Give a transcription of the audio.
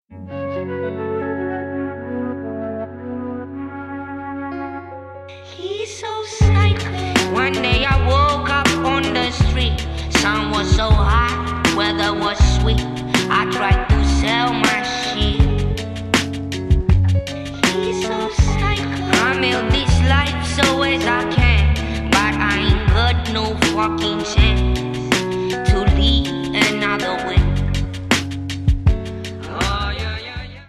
He's so psycho. One day I woke up on the street. Sun was so hot, weather was sweet. I tried to sell my shit. He's so psycho. I milk this life so as I can, but I ain't got no fucking sense.